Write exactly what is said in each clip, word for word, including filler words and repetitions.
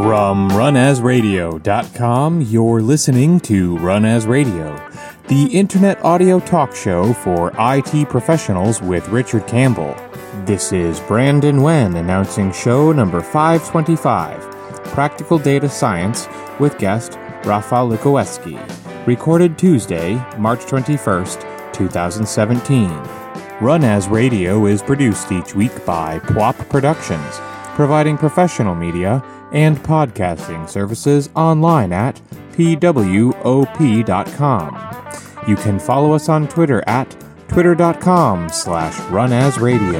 From run as radio dot com, you're listening to Run As Radio, the internet audio talk show for I T professionals with Richard Campbell. This is Brandon Wen announcing show number five twenty-five, Practical Data Science, with guest Rafał Lukowiecki, recorded Tuesday, March twenty-first, twenty seventeen. Run As Radio is produced each week by P W A P Productions, providing professional media and podcasting services online at P W O P dot com. You can follow us on Twitter at twitter.com slash runasradio.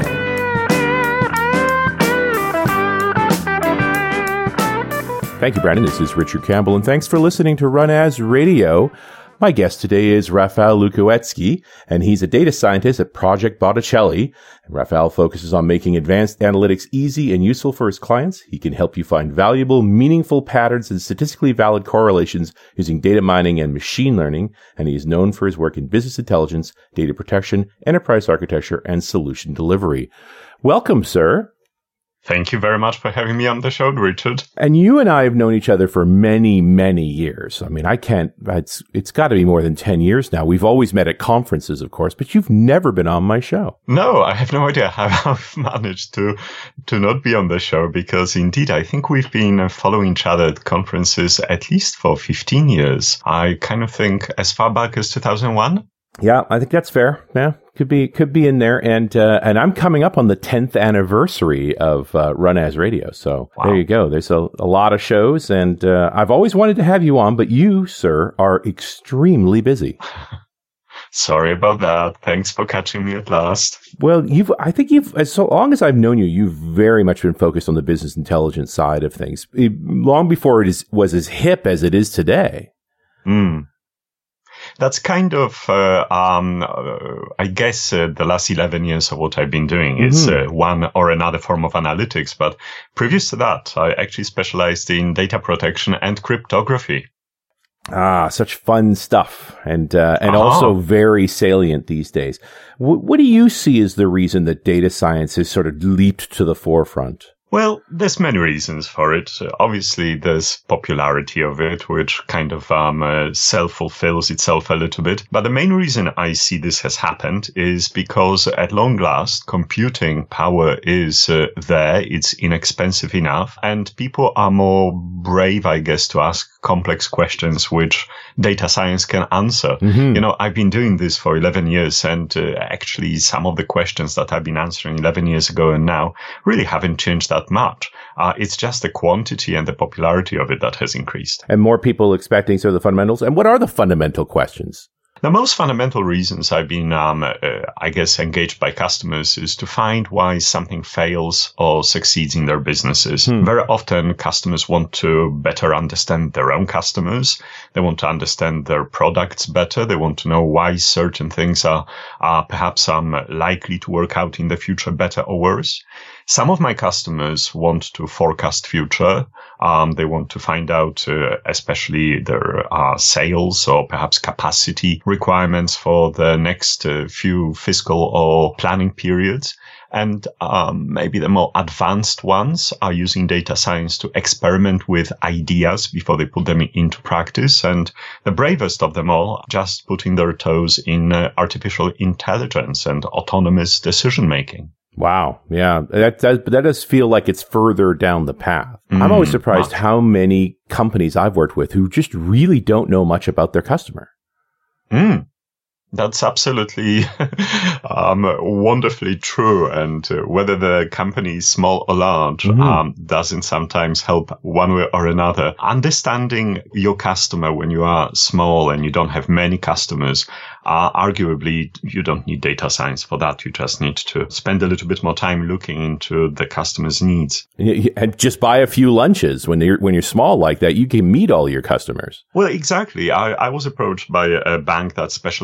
Thank you, Brandon. This is Richard Campbell, and thanks for listening to Run As Radio. My guest today is Rafał Lukowiecki, and he's a data scientist at Project Botticelli. And Rafał focuses on making advanced analytics easy and useful for his clients. He can help you find valuable, meaningful patterns and statistically valid correlations using data mining and machine learning, and he is known for his work in business intelligence, data protection, enterprise architecture, and solution delivery. Welcome, sir. Thank you very much for having me on the show, Richard. And you and I have known each other for many, many years. I mean, I can't, it's, it's got to be more than ten years now. We've always met at conferences, of course, but you've never been on my show. No, I have no idea how I've managed to, to not be on the show, because indeed, I think we've been following each other at conferences at least for fifteen years. I kind of think as far back as two thousand one. Yeah, I think that's fair. Yeah, could be could be in there, and uh, and I'm coming up on the tenth anniversary of uh, Run As Radio. So wow. There you go. There's a, a lot of shows, and uh, I've always wanted to have you on, but you, sir, are extremely busy. Sorry about that. Thanks for catching me at last. Well, you've I think you've as so long as I've known you, you've very much been focused on the business intelligence side of things, it, long before it is was as hip as it is today. Hmm. That's kind of, uh, um, uh, I guess, uh, the last eleven years of what I've been doing mm-hmm. is uh, one or another form of analytics. But previous to that, I actually specialized in data protection and cryptography. Ah, such fun stuff, and uh, and uh-huh. also very salient these days. W- what do you see as the reason that data science has sort of leaped to the forefront? Well, there's many reasons for it. Uh, obviously, there's popularity of it, which kind of um, uh, self-fulfills itself a little bit. But the main reason I see this has happened is because at long last, computing power is uh, there. It's inexpensive enough. And people are more brave, I guess, to ask complex questions, which data science can answer. Mm-hmm. You know, I've been doing this for eleven years. And uh, actually, some of the questions that I've been answering eleven years ago and now really haven't changed that much. Uh, it's just the quantity and the popularity of it that has increased. And more people expecting sort of the fundamentals. And what are the fundamental questions? The most fundamental reasons I've been, um, uh, I guess, engaged by customers is to find why something fails or succeeds in their businesses. Hmm. Very often, customers want to better understand their own customers. They want to understand their products better. They want to know why certain things are, are perhaps um, likely to work out in the future better or worse. Some of my customers want to forecast future. Um, they want to find out, uh, especially their uh, sales or perhaps capacity requirements for the next uh, few fiscal or planning periods. And um, maybe the more advanced ones are using data science to experiment with ideas before they put them into practice. And the bravest of them all, just putting their toes in uh, artificial intelligence and autonomous decision making. Wow. Yeah. That does, but that does feel like it's further down the path. Mm, I'm always surprised wow. how many companies I've worked with who just really don't know much about their customer. Mm. That's absolutely um, wonderfully true. And uh, whether the company is small or large mm-hmm. um, doesn't sometimes help one way or another. Understanding your customer when you are small and you don't have many customers, uh, arguably you don't need data science for that. You just need to spend a little bit more time looking into the customer's needs. And just buy a few lunches. When you're when you're small like that, you can meet all your customers. Well, exactly. I, I was approached by a bank that specializes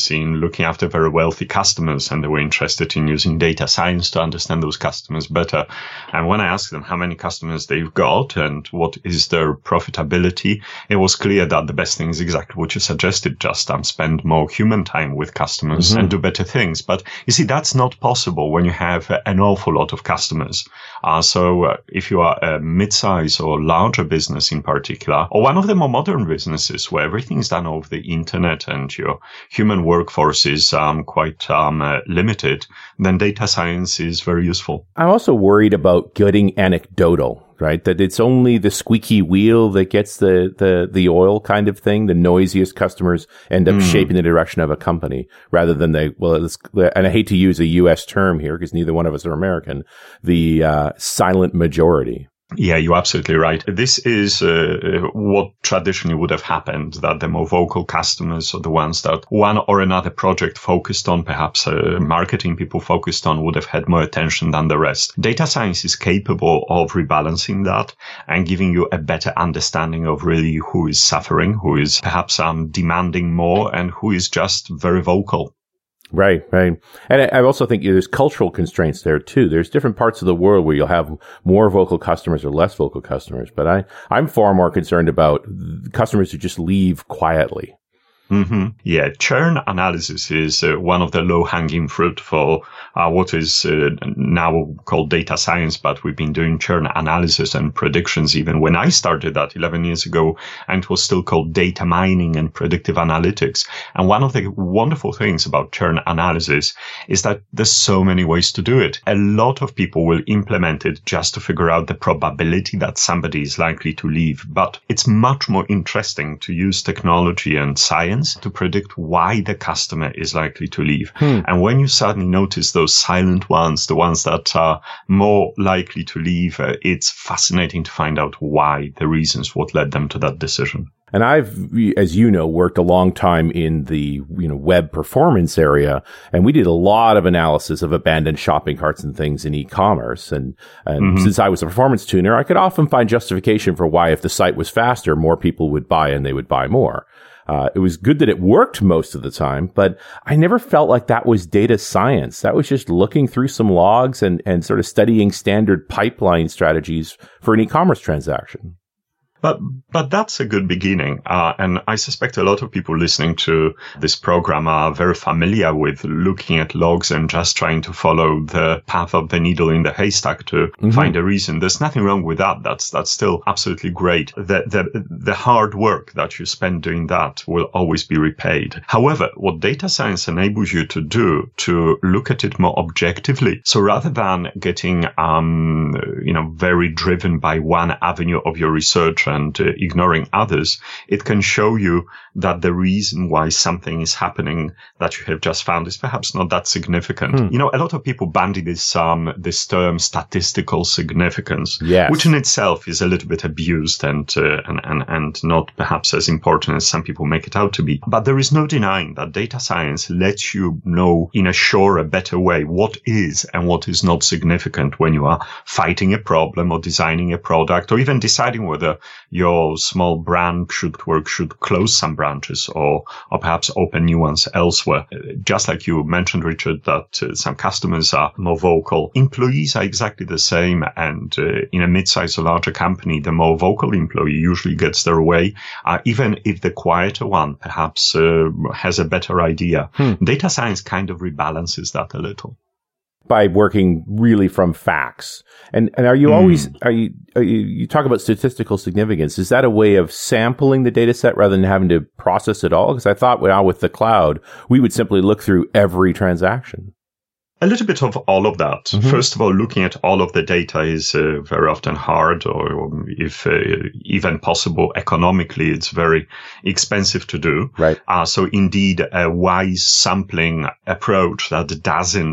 was in looking after very wealthy customers, and they were interested in using data science to understand those customers better. And when I asked them how many customers they've got and what is their profitability, it was clear that the best thing is exactly what you suggested, just um, spend more human time with customers mm-hmm. and do better things. But you see, that's not possible when you have uh, an awful lot of customers. Uh, so uh, if you are a mid-size or larger business in particular, or one of the more modern businesses where everything is done over the internet and your human workforce is um, quite um, uh, limited, then data science is very useful. I'm also worried about getting anecdotal, right? That it's only the squeaky wheel that gets the, the, the oil kind of thing. The noisiest customers end up mm. shaping the direction of a company rather than they, well, it's, and I hate to use a U S term here because neither one of us are American, the uh, silent majority. Yeah, you're absolutely right. This is uh, what traditionally would have happened, that the more vocal customers, or the ones that one or another project focused on, perhaps uh, marketing people focused on, would have had more attention than the rest. Data science is capable of rebalancing that and giving you a better understanding of really who is suffering, who is perhaps um, demanding more, and who is just very vocal. Right, right. And I also think there's cultural constraints there too. There's different parts of the world where you'll have more vocal customers or less vocal customers. But I, I'm far more concerned about customers who just leave quietly. Mm-hmm. Yeah, churn analysis is uh, one of the low-hanging fruit for uh, what is uh, now called data science, but we've been doing churn analysis and predictions even when I started that eleven years ago, and it was still called data mining and predictive analytics. And one of the wonderful things about churn analysis is that there's so many ways to do it. A lot of people will implement it just to figure out the probability that somebody is likely to leave, but it's much more interesting to use technology and science to predict why the customer is likely to leave. Hmm. And when you suddenly notice those silent ones, the ones that are more likely to leave, uh, it's fascinating to find out why, the reasons, what led them to that decision. And I've, as you know, worked a long time in the, you know, web performance area, and we did a lot of analysis of abandoned shopping carts and things in e-commerce. And, and mm-hmm. since I was a performance tuner, I could often find justification for why, if the site was faster, more people would buy and they would buy more. Uh, it was good that it worked most of the time, but I never felt like that was data science. That was just looking through some logs and, and sort of studying standard pipeline strategies for an e-commerce transaction. But but that's a good beginning. Uh, and I suspect a lot of people listening to this program are very familiar with looking at logs and just trying to follow the path of the needle in the haystack to mm-hmm. find a reason. There's nothing wrong with that. That's that's still absolutely great. The, the, the hard work that you spend doing that will always be repaid. However, what data science enables you to do, to look at it more objectively. So rather than getting, um, you know, very driven by one avenue of your research and uh, ignoring others, it can show you that the reason why something is happening that you have just found is perhaps not that significant. Hmm. You know, a lot of people bandy this um this term statistical significance, yes. which in itself is a little bit abused and, uh, and and and not perhaps as important as some people make it out to be. But there is no denying that data science lets you know in a surer, better way what is and what is not significant when you are fighting a problem or designing a product or even deciding whether your small brand should work, should close some branches or, or perhaps open new ones elsewhere. Just like you mentioned, Richard, that uh, some customers are more vocal. Employees are exactly the same. And uh, in a mid-sized or larger company, the more vocal employee usually gets their way, uh, even if the quieter one perhaps uh, has a better idea. Hmm. Data science kind of rebalances that a little. By working really from facts. And and are you mm. always, are you, are you, you talk about statistical significance. Is that a way of sampling the data set rather than having to process it all? Because I thought now with the cloud, we would simply look through every transaction. A little bit of all of that. Mm-hmm. First of all, looking at all of the data is uh, very often hard, or if uh, even possible economically, it's very expensive to do. Right. Uh, so indeed, a wise sampling approach that doesn't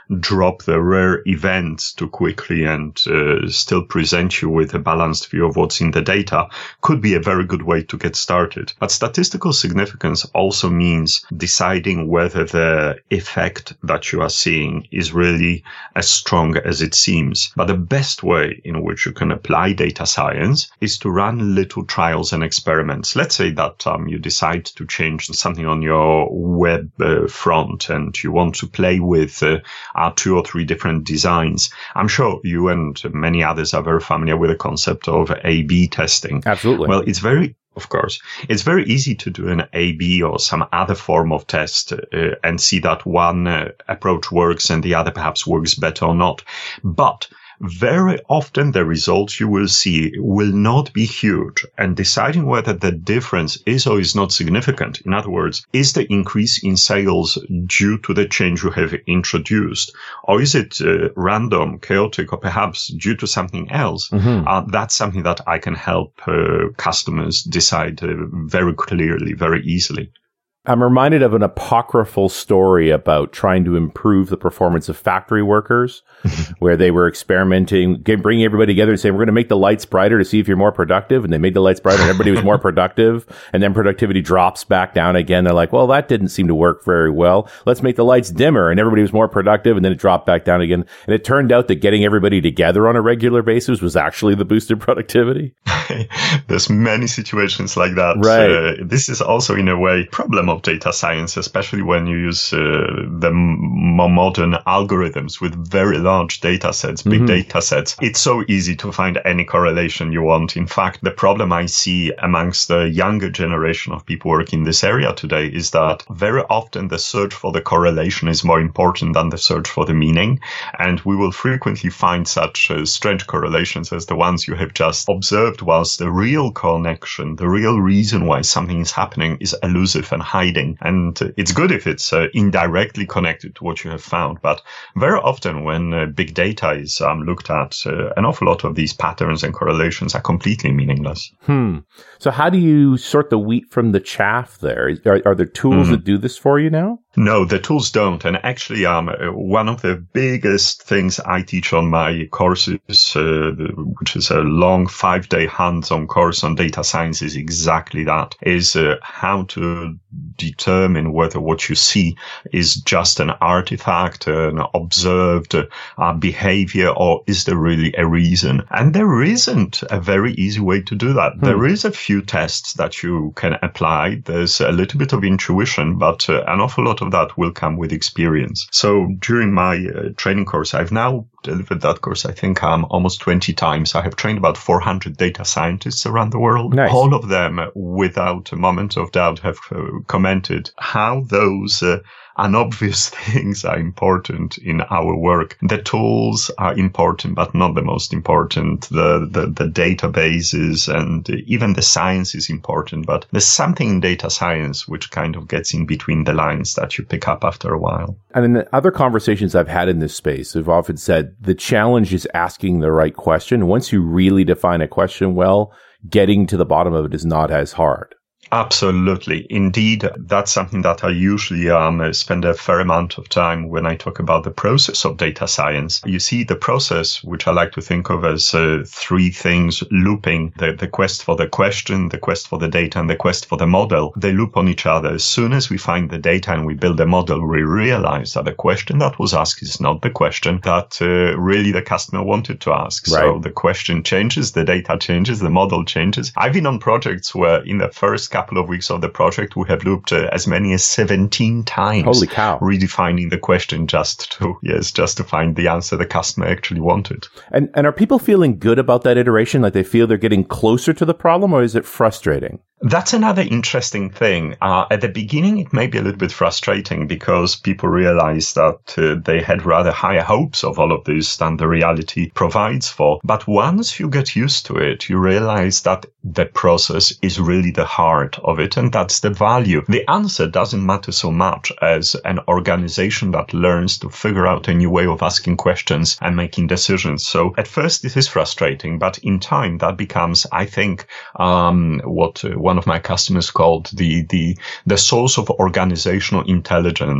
drop the rare events too quickly and uh, still present you with a balanced view of what's in the data could be a very good way to get started. But statistical significance also means deciding whether the effect that you are seeing is really as strong as it seems. But the best way in which you can apply data science is to run little trials and experiments. Let's say that um, you decide to change something on your web uh, front and you want to play with uh, uh, two or three different designs. I'm sure you and many others are very familiar with the concept of A B testing. Absolutely. Well, it's very Of course, it's very easy to do an A B or some other form of test uh, and see that one uh, approach works and the other perhaps works better or not. But very often the results you will see will not be huge, and deciding whether the difference is or is not significant. In other words, is the increase in sales due to the change you have introduced, or is it uh, random, chaotic, or perhaps due to something else? Mm-hmm. Uh, that's something that I can help uh, customers decide uh, very clearly, very easily. I'm reminded of an apocryphal story about trying to improve the performance of factory workers, where they were experimenting, get, bringing everybody together and saying, we're going to make the lights brighter to see if you're more productive. And they made the lights brighter and everybody was more productive. And then productivity drops back down again. They're like, well, that didn't seem to work very well. Let's make the lights dimmer. And everybody was more productive. And then it dropped back down again. And it turned out that getting everybody together on a regular basis was actually the boosted productivity. There's many situations like that. Right. Uh, this is also, in a way, problem of data science, especially when you use uh, the more modern algorithms with very large data sets, big mm-hmm. data sets. It's so easy to find any correlation you want. In fact, the problem I see amongst the younger generation of people working in this area today is that very often the search for the correlation is more important than the search for the meaning. And we will frequently find such uh, strange correlations as the ones you have just observed, whilst the real connection, the real reason why something is happening is elusive and hiding. And uh, it's good if it's uh, indirectly connected to what you have found. But very often when uh, big data is um, looked at, uh, an awful lot of these patterns and correlations are completely meaningless. Hmm. So how do you sort the wheat from the chaff there? Are, are there tools mm-hmm. that do this for you now? No, the tools don't. And actually, um, one of the biggest things I teach on my courses, uh, which is a long five-day hands-on course on data science, is exactly that, is uh, how to determine whether what you see is just an artifact, an observed uh, behavior, or is there really a reason? And there isn't a very easy way to do that. Hmm. There is a few tests that you can apply. There's a little bit of intuition, but uh, an awful lot of that will come with experience. So during my uh, training course, I've now delivered that course, I think, um, almost twenty times. I have trained about four hundred data scientists around the world. Nice. All of them, without a moment of doubt, have uh, commented how those uh, unobvious things are important in our work. The tools are important, but not the most important. The, the, the databases and even the science is important, but there's something in data science which kind of gets in between the lines that you pick up after a while. And in the other conversations I've had in this space, I've often said the challenge is asking the right question. Once you really define a question well, getting to the bottom of it is not as hard. Absolutely. Indeed, that's something that I usually um, spend a fair amount of time when I talk about the process of data science. You see, the process, which I like to think of as uh, three things looping, the, the quest for the question, the quest for the data, and the quest for the model, they loop on each other. As soon as we find the data and we build a model, we realize that the question that was asked is not the question that uh, really the customer wanted to ask. Right. So the question changes, the data changes, the model changes. I've been on projects where in the first couple of weeks of the project, we have looped uh, as many as seventeen times. Holy cow. Redefining the question just to, yes, just to find the answer the customer actually wanted. And, and are people feeling good about that iteration? Like they feel they're getting closer to the problem, or is it frustrating? That's another interesting thing. Uh, at the beginning, it may be a little bit frustrating because people realize that uh, they had rather higher hopes of all of this than the reality provides for. But once you get used to it, you realize that the process is really the heart of it, and that's the value. The answer doesn't matter so much as an organization that learns to figure out a new way of asking questions and making decisions. So at first, it is frustrating, but in time, that becomes, I think, um, what uh, one of my customers called the, the, the source of organizational intelligence.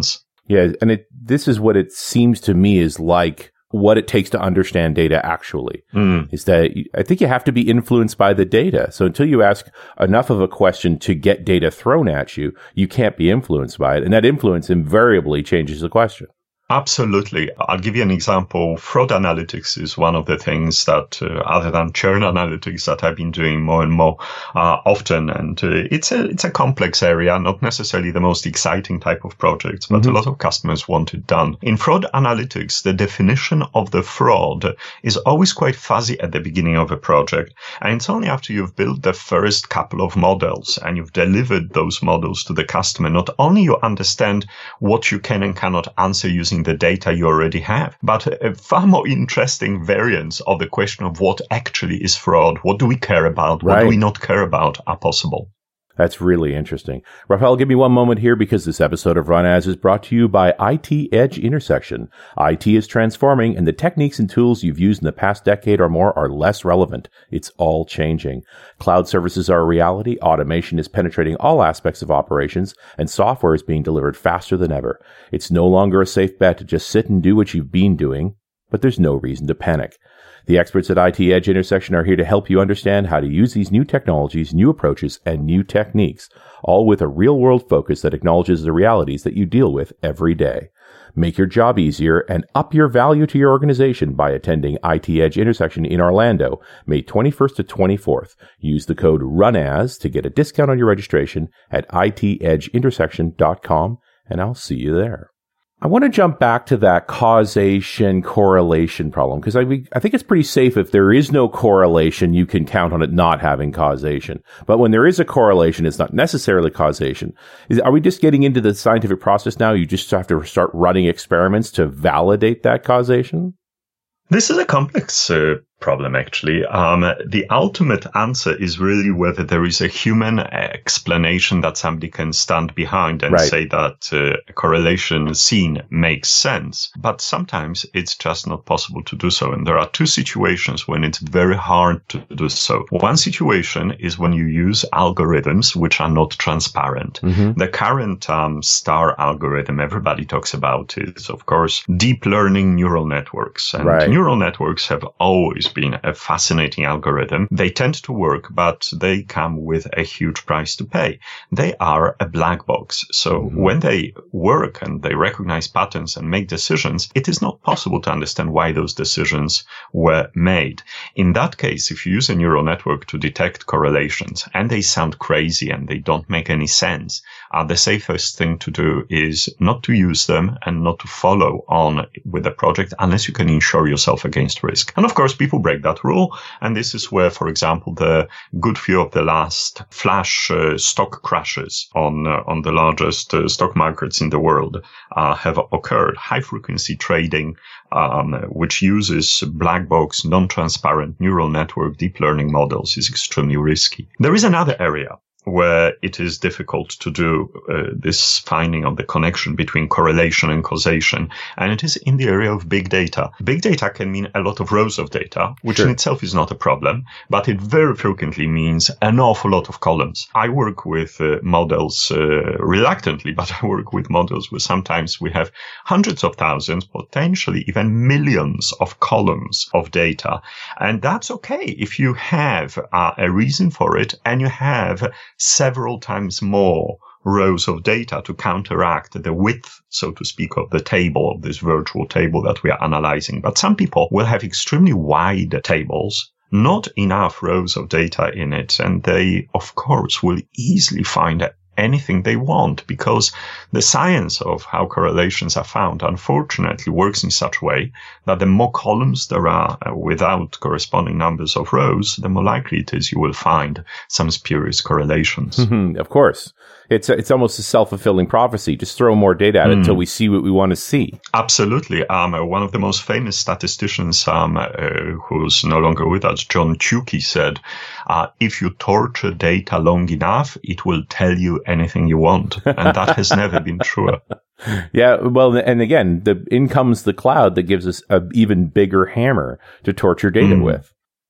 Yeah, and it this is what it seems to me is like what it takes to understand data actually. Mm. Is that I think you have to be influenced by the data. So until you ask enough of a question to get data thrown at you, you can't be influenced by it. And that influence invariably changes the question. Absolutely. I'll give you an example. Fraud analytics is one of the things that, uh, other than churn analytics, that I've been doing more and more uh, often. And uh, it's a it's a complex area, not necessarily the most exciting type of projects, but mm-hmm. a lot of customers want it done. In fraud analytics, the definition of the fraud is always quite fuzzy at the beginning of a project. And it's only after you've built the first couple of models and you've delivered those models to the customer, not only you understand what you can and cannot answer using the data you already have, but a far more interesting variants of the question of what actually is fraud, what do we care about, what right. do we not care about are possible. That's really interesting. Raphael, give me one moment here because this episode of Run As is brought to you by I T Edge Intersection. I T is transforming and the techniques and tools you've used in the past decade or more are less relevant. It's all changing. Cloud services are a reality. Automation is penetrating all aspects of operations and software is being delivered faster than ever. It's no longer a safe bet to just sit and do what you've been doing, but there's no reason to panic. The experts at I T Edge Intersection are here to help you understand how to use these new technologies, new approaches, and new techniques, all with a real-world focus that acknowledges the realities that you deal with every day. Make your job easier and up your value to your organization by attending I T Edge Intersection in Orlando, May twenty-first to twenty-fourth. Use the code RUNAS to get a discount on your registration at I T edge intersection dot com, and I'll see you there. I want to jump back to that causation correlation problem because I, I think it's pretty safe if there is no correlation, you can count on it not having causation. But when there is a correlation, it's not necessarily causation. Is, are we just getting into the scientific process now? You just have to start running experiments to validate that causation? This is a complex uh, problem, actually. Um, the ultimate answer is really whether there is a human explanation that somebody can stand behind and right. say that uh, a correlation seen makes sense. But sometimes it's just not possible to do so. And there are two situations when it's very hard to do so. One situation is when you use algorithms which are not transparent. Mm-hmm. The current um, STAR algorithm everybody talks about is, of course, deep learning neural networks. And right. neural networks have always been a fascinating algorithm. They tend to work, but they come with a huge price to pay. They are a black box. So mm-hmm. when they work and they recognize patterns and make decisions, it is not possible to understand why those decisions were made. In that case, if you use a neural network to detect correlations and they sound crazy and they don't make any sense, uh, the safest thing to do is not to use them and not to follow on with the project unless you can insure yourself against risk. And of course, people break that rule. And this is where, for example, the good few of the last flash uh, stock crashes on uh, on the largest uh, stock markets in the world uh, have occurred. High frequency trading, um, which uses black box, non-transparent neural network deep learning models, is extremely risky. There is another area where it is difficult to do uh, this finding of the connection between correlation and causation, and it is in the area of big data. Big data can mean a lot of rows of data, which sure. in itself is not a problem, but it very frequently means an awful lot of columns. I work with uh, models uh, reluctantly, but I work with models where sometimes we have hundreds of thousands, potentially even millions of columns of data, and that's okay if you have uh, a reason for it and you have several times more rows of data to counteract the width, so to speak, of the table, of this virtual table that we are analyzing. But some people will have extremely wide tables, not enough rows of data in it, and they, of course, will easily find anything they want because the science of how correlations are found, unfortunately, works in such a way that the more columns there are uh, without corresponding numbers of rows, the more likely it is you will find some spurious correlations. Mm-hmm, of course. It's a, it's almost a self-fulfilling prophecy. Just throw more data at it mm. until we see what we want to see. Absolutely. Um, uh, one of the most famous statisticians um, uh, who's no longer with us, John Tukey, said, uh, if you torture data long enough, it will tell you anything you want. And that has never been true. Yeah, well, and again, the in comes the cloud that gives us an even bigger hammer to torture data mm. with.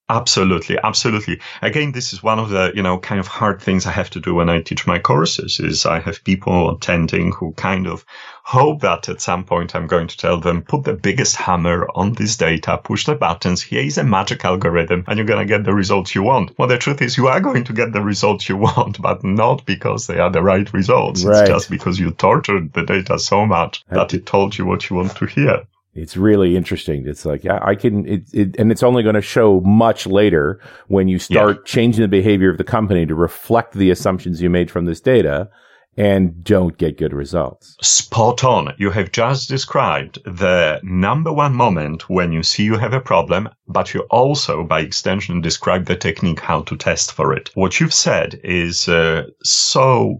Absolutely, absolutely. Again, this is one of the, you know, kind of hard things I have to do when I teach my courses is I have people attending who kind of hope that at some point I'm going to tell them, put the biggest hammer on this data, push the buttons, here is a magic algorithm, and you're going to get the results you want. Well, the truth is you are going to get the results you want, but not because they are the right results. Right. It's just because you tortured the data so much that it told you what you want to hear. It's really interesting. It's like, yeah, I can, it, it, and it's only going to show much later when you start yeah. changing the behavior of the company to reflect the assumptions you made from this data and don't get good results. Spot on. You have just described the number one moment when you see you have a problem, but you also, by extension, describe the technique how to test for it. What you've said is uh, so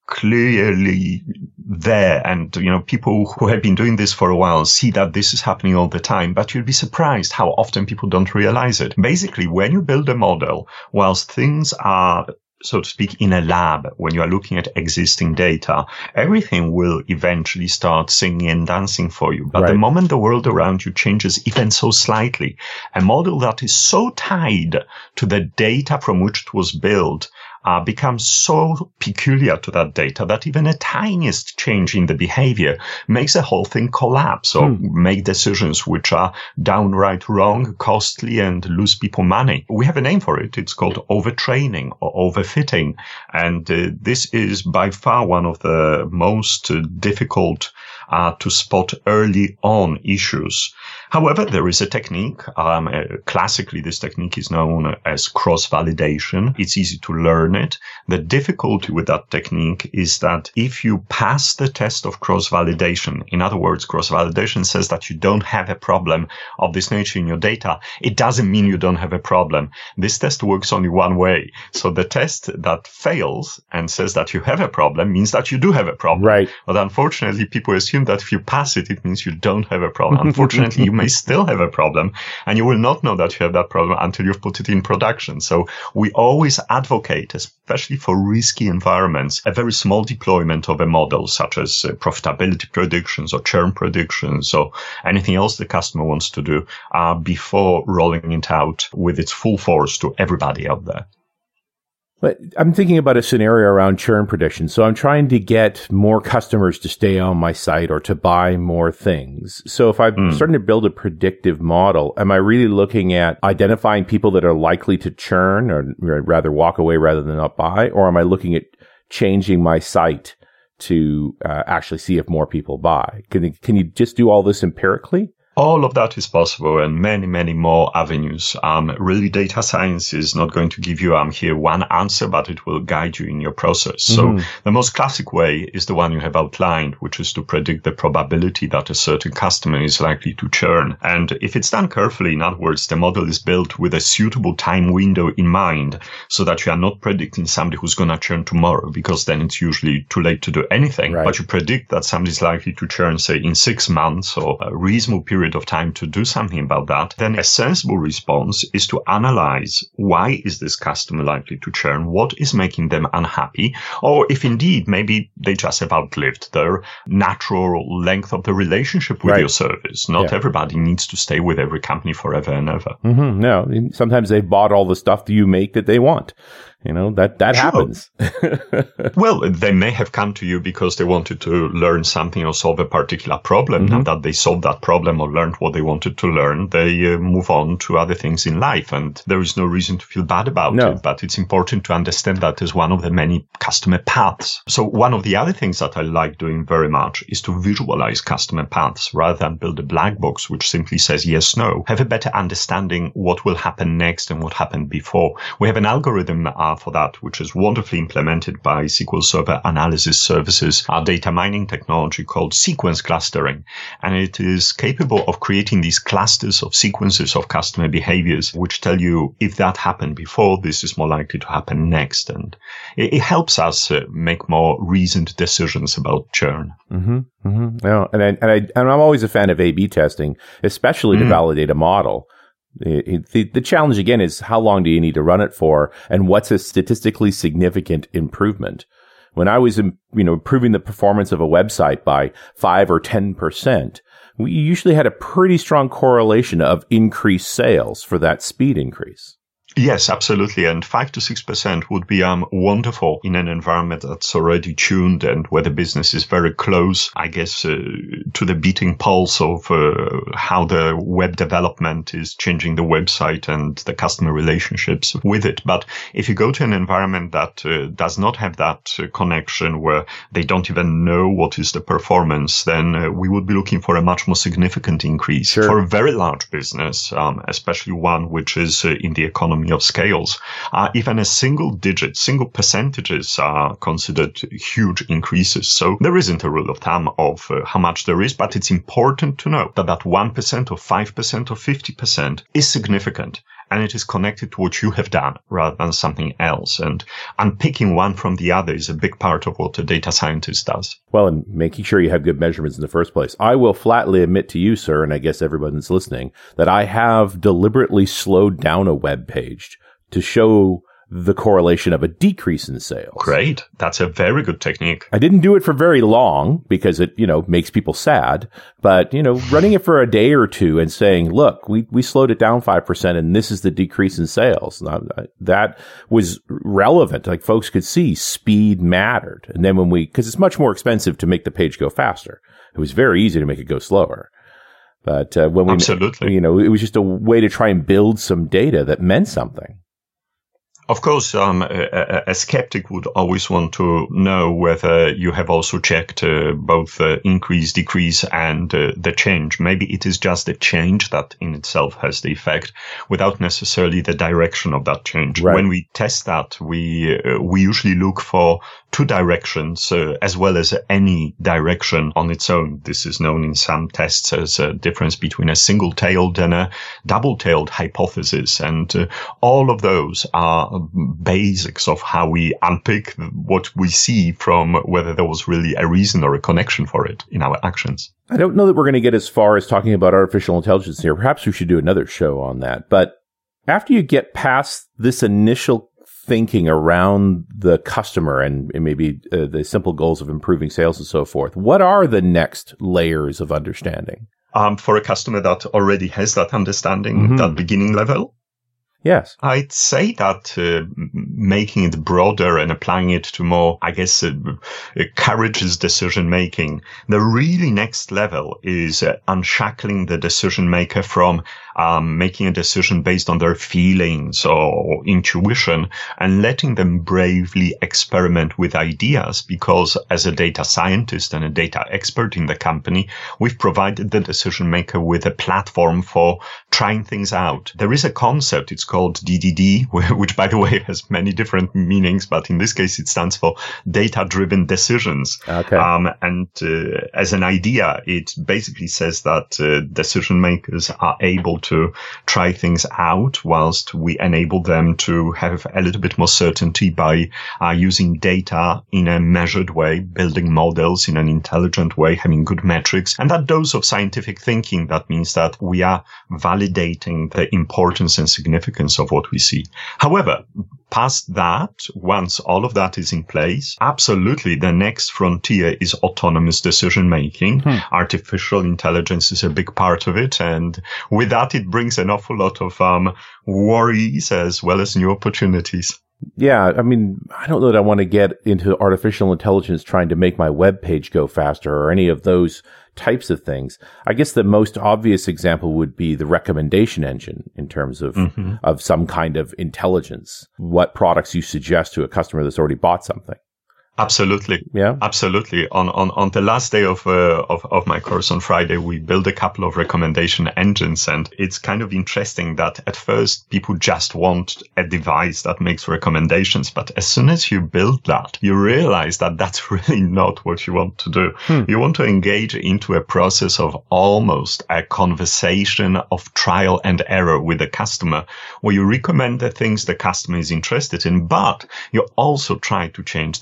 clearly there, and you know, people who have been doing this for a while see that this is happening all the time, but you'll be surprised how often people don't realize it. Basically, when you build a model, whilst things are, so to speak, in a lab, when you are looking at existing data, everything will eventually start singing and dancing for you. But right. the moment the world around you changes even so slightly, a model that is so tied to the data from which it was built Uh, becomes so peculiar to that data that even a tiniest change in the behavior makes the whole thing collapse or hmm. make decisions which are downright wrong, costly, and lose people money. We have a name for it. It's called overtraining or overfitting. And uh, this is by far one of the most uh, difficult uh, to spot early on issues. However, there is a technique. Um, uh, classically, this technique is known as cross-validation. It's easy to learn it. The difficulty with that technique is that if you pass the test of cross-validation, in other words, cross-validation says that you don't have a problem of this nature in your data, it doesn't mean you don't have a problem. This test works only one way. So the test that fails and says that you have a problem means that you do have a problem. Right. But unfortunately, people assume that if you pass it, it means you don't have a problem. Unfortunately, you may still have a problem, and you will not know that you have that problem until you've put it in production. So we always advocate, especially for risky environments, a very small deployment of a model, such as uh, profitability predictions or churn predictions or anything else the customer wants to do, uh, before rolling it out with its full force to everybody out there. But I'm thinking about a scenario around churn prediction. So I'm trying to get more customers to stay on my site or to buy more things. So if I'm mm. starting to build a predictive model, am I really looking at identifying people that are likely to churn or rather walk away rather than not buy? Or am I looking at changing my site to uh, actually see if more people buy? Can, can you just do all this empirically? All of that is possible, and many, many more avenues. Um, really, data science is not going to give you um here one answer, but it will guide you in your process. Mm-hmm. So the most classic way is the one you have outlined, which is to predict the probability that a certain customer is likely to churn. And if it's done carefully, in other words, the model is built with a suitable time window in mind, so that you are not predicting somebody who's going to churn tomorrow, because then it's usually too late to do anything. Right. But you predict that somebody's likely to churn, say, in six months or a reasonable period of time to do something about that, then a sensible response is to analyze why is this customer likely to churn, what is making them unhappy, or if indeed maybe they just have outlived their natural length of the relationship with right. your service. Not yeah. everybody needs to stay with every company forever and ever. Mm-hmm. No, sometimes they've bought all the stuff that you make that they want. You know, that, that sure. happens. Well, they may have come to you because they wanted to learn something or solve a particular problem. Mm-hmm. Now that they solved that problem or learned what they wanted to learn, they uh, move on to other things in life. And there is no reason to feel bad about no. it. But it's important to understand that as one of the many customer paths. So one of the other things that I like doing very much is to visualize customer paths rather than build a black box which simply says yes, no. Have a better understanding what will happen next and what happened before. We have an algorithm uh, for that, which is wonderfully implemented by S Q L Server Analysis Services, our data mining technology called sequence clustering. And it is capable of creating these clusters of sequences of customer behaviors, which tell you if that happened before, this is more likely to happen next. And it, it helps us uh, make more reasoned decisions about churn. Mm-hmm, mm-hmm. Yeah, and, I, and, I, and I'm always a fan of A B testing, especially mm. to validate a model. The, the challenge again is how long do you need to run it for, and what's a statistically significant improvement? when I was, you know, improving the performance of a website by five or ten percent, we usually had a pretty strong correlation of increased sales for that speed increase. Yes, absolutely. And five to six percent would be um wonderful in an environment that's already tuned and where the business is very close, I guess, uh, to the beating pulse of uh, how the web development is changing the website and the customer relationships with it. But if you go to an environment that uh, does not have that uh, connection, where they don't even know what is the performance, then uh, we would be looking for a much more significant increase. Sure. For a very large business, um, especially one which is uh, in the economy of scales, uh, even a single digit, single percentages are considered huge increases. So there isn't a rule of thumb of uh, how much there is, but it's important to know that that one percent or five percent or fifty percent is significant. And it is connected to what you have done rather than something else. And unpicking one from the other is a big part of what a data scientist does. Well, and making sure you have good measurements in the first place. I will flatly admit to you, sir, and I guess everyone that's listening, that I have deliberately slowed down a web page to show the correlation of a decrease in sales. Great. That's a very good technique. I didn't do it for very long because it, you know, makes people sad. But, you know, running it for a day or two and saying, look, we, we slowed it down five percent and this is the decrease in sales. Now, that was relevant. Like folks could see speed mattered. And then when we, because it's much more expensive to make the page go faster. It was very easy to make it go slower. But uh, when we, Absolutely. you know, it was just a way to try and build some data that meant something. Of course, um, a, a skeptic would always want to know whether you have also checked uh, both uh, increase, decrease, and uh, the change. Maybe it is just the change that in itself has the effect without necessarily the direction of that change. Right. When we test that, we uh, we usually look for two directions uh, as well as any direction on its own. This is known in some tests as a difference between a single-tailed and a double-tailed hypothesis. And uh, all of those are basics of how we unpick what we see from whether there was really a reason or a connection for it in our actions. I don't know that we're going to get as far as talking about artificial intelligence here. Perhaps we should do another show on that. But after you get past this initial thinking around the customer and, and maybe uh, the simple goals of improving sales and so forth, what are the next layers of understanding? Um, for a customer that already has that understanding, mm-hmm. that beginning level? Yes. I'd say that uh, making it broader and applying it to more, I guess, uh, uh, courageous decision making. The really next level is uh, unshackling the decision maker from um, making a decision based on their feelings or intuition and letting them bravely experiment with ideas, because as a data scientist and a data expert in the company, we've provided the decision maker with a platform for trying things out. There is a concept, it's called D D D, which, by the way, has many different meanings, but in this case, it stands for data-driven decisions. Okay. Um, and uh, as an idea, it basically says that uh, decision makers are able to try things out whilst we enable them to have a little bit more certainty by uh, using data in a measured way, building models in an intelligent way, having good metrics. And that dose of scientific thinking, that means that we are validating the importance and significance of what we see. However, past that, once all of that is in place, absolutely the next frontier is autonomous decision making. Hmm. Artificial intelligence is a big part of it. And with that, it brings an awful lot of um, worries as well as new opportunities. Yeah, I mean, I don't know that I want to get into artificial intelligence trying to make my web page go faster or any of those types of things. I guess the most obvious example would be the recommendation engine in terms of, mm-hmm. of some kind of intelligence, what products you suggest to a customer that's already bought something. Absolutely. Yeah. Absolutely. On, on, on the last day of, uh, of, of my course on Friday, we built a couple of recommendation engines, and it's kind of interesting that at first people just want a device that makes recommendations. But as soon as you build that, you realize that that's really not what you want to do. Hmm. You want to engage into a process of almost a conversation of trial and error with the customer, where you recommend the things the customer is interested in, but you also try to change the taste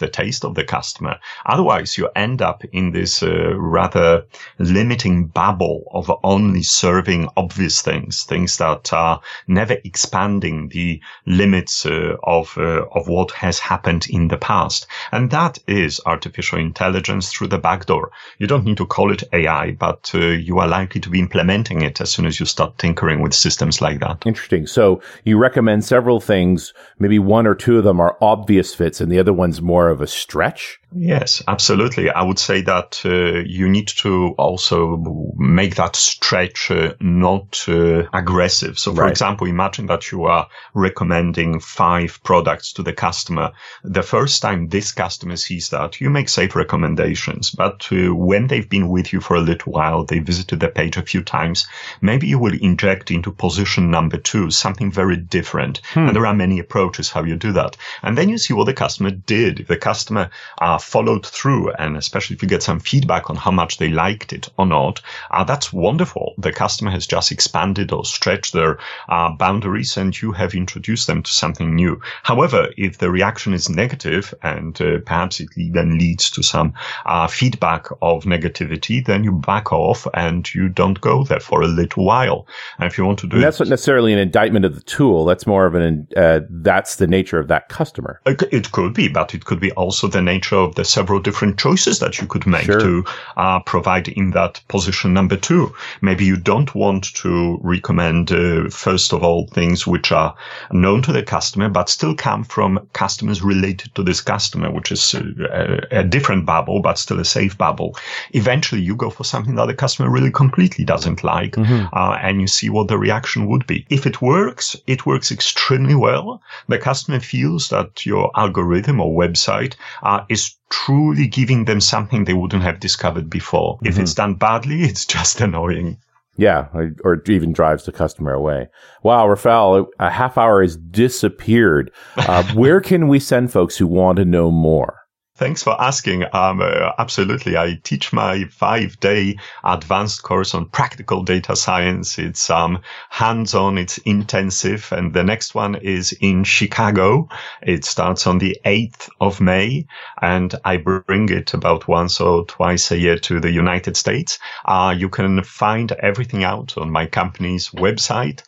rest of the customer. Otherwise, you end up in this uh, rather limiting bubble of only serving obvious things, things that are never expanding the limits uh, of uh, of what has happened in the past. And that is artificial intelligence through the back door. You don't need to call it A I, but uh, you are likely to be implementing it as soon as you start tinkering with systems like that. Interesting. So you recommend several things. Maybe one or two of them are obvious fits and the other one's more of a stretch? Yes, absolutely. I would say that uh, you need to also make that stretch uh, not uh, aggressive. So, for right. example, imagine that you are recommending five products to the customer. The first time this customer sees that, you make safe recommendations. But uh, when they've been with you for a little while, they visited the page a few times, maybe you will inject into position number two something very different. Hmm. And there are many approaches how you do that. And then you see what the customer did. If the customer uh, followed through, and especially if you get some feedback on how much they liked it or not, uh, that's wonderful. The customer has just expanded or stretched their uh, boundaries and you have introduced them to something new. However, if the reaction is negative and uh, perhaps it then leads to some uh, feedback of negativity, then you back off and you don't go there for a little while. And if you want to do and it, that's not necessarily an indictment of the tool. That's more of an, uh, that's the nature of that customer. It could be, but it could be also the nature of the several different choices that you could make sure. to uh, provide in that position number two. Maybe you don't want to recommend, uh, first of all, things which are known to the customer, but still come from customers related to this customer, which is a, a different bubble, but still a safe bubble. Eventually, you go for something that the customer really completely doesn't like, mm-hmm. uh, and you see what the reaction would be. If it works, it works extremely well. The customer feels that your algorithm or website uh, is truly giving them something they wouldn't have discovered before. Mm-hmm. If it's done badly, it's just annoying. Yeah, or it even drives the customer away. Wow, Rafael, a half hour has disappeared. Uh, where can we send folks who want to know more? Thanks for asking. Um, uh, absolutely. I teach my five-day advanced course on practical data science. It's um, hands-on, it's intensive, and the next one is in Chicago. It starts on the eighth of May, and I bring it about once or twice a year to the United States. Uh, you can find everything out on my company's website,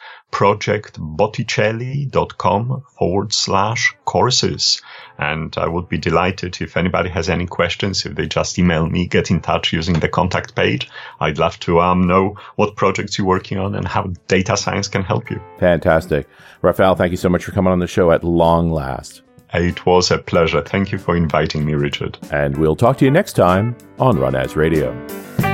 projectbotticelli.com forward slash courses. And I would be delighted if anybody has any questions, if they just email me, get in touch using the contact page. I'd love to um, know what projects you're working on and how data science can help you. Fantastic. Rafael, thank you so much for coming on the show at long last. It was a pleasure. Thank you for inviting me, Richard. And we'll talk to you next time on Run As Radio.